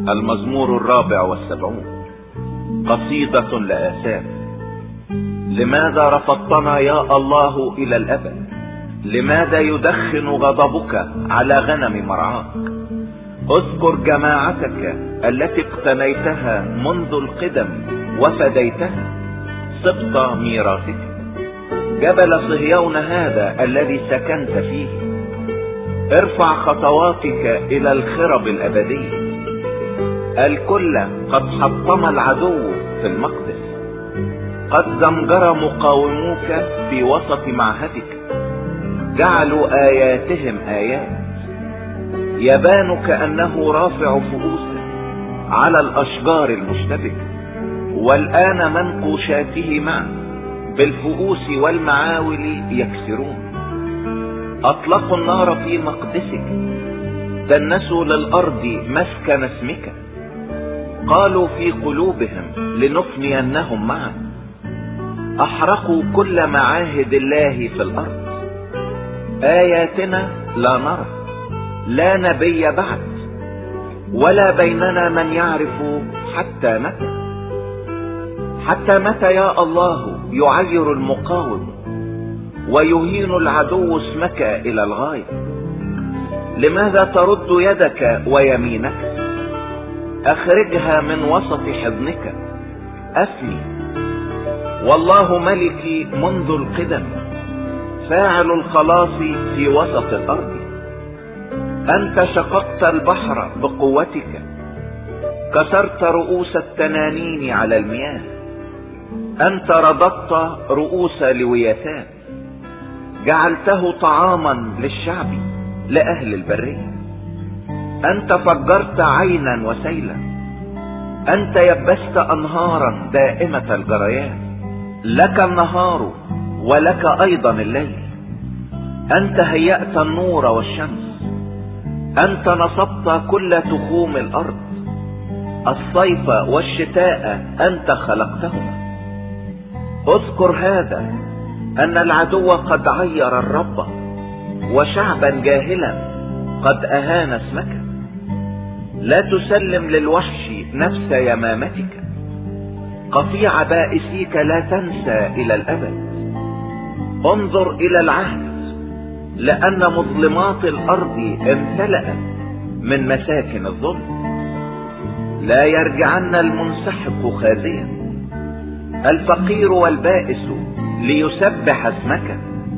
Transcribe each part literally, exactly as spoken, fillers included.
المزمور الرابع والسبعون. قصيدة لآساف. لماذا رفضتنا يا الله إلى الأبد؟ لماذا يدخن غضبك على غنم مرعاك؟ اذكر جماعتك التي اقتنيتها منذ القدم وفديتها، سبط ميراثك. جبل صهيون هذا الذي سكنت فيه، ارفع خطواتك الى الخرب الابدية. الكل قد حطم العدو في المقدس، قد زمجر مقاوموك في وسط معهدك، جعلوا اياتهم ايات. يبان كأنه رافع فؤوسا على الاشجار المشتبكة، والان منقوشاته معا بالفؤوس والمعاول يكسرون. اطلقوا النار في مقدسك، دنسوا للارض مسكن اسمك. قالوا في قلوبهم لنفنينهم معا، احرقوا كل معاهد الله في الارض. اياتنا لا نرى، لا نبي بعد، ولا بيننا من يعرف حتى متى. حتى متى يا الله يعير المقاوم ويهين العدو اسمك الى الغاية؟ لماذا ترد يدك ويمينك؟ اخرجها من وسط حضنك افني. والله ملكي منذ القدم، فاعل الخلاص في وسط الارض. انت شققت البحر بقوتك، كسرت رؤوس التنانين على المياه. انت رددت رؤوس لويتان، جعلته طعاما للشعب لأهل البرية. انت فجرت عينا وسيلا، انت يبست انهارا دائمة الجريان. لك النهار ولك ايضا الليل، انت هيأت النور والشمس. انت نصبت كل تخوم الارض، الصيف والشتاء انت خلقتهما. اذكر هذا ان العدو قد عير الرب، وشعبا جاهلا قد اهان اسمك. لا تسلم للوحش نفس يمامتك، قطيع بائسيك لا تنسى الى الابد. انظر الى العهد، لان مظلمات الارض امتلأت من مساكن الظلم. لا يرجعن المنسحق خازيا، الفقير والبائس ليسبح اسمك.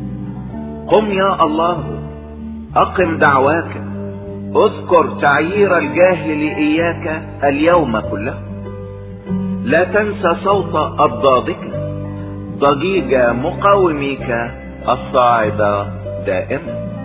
قم يا الله، اقم دعواك، اذكر تعيير الجاهل اياك اليوم كله. لا تنسى صوت اضدادك، ضجيج مقاوميك الصاعد دائما.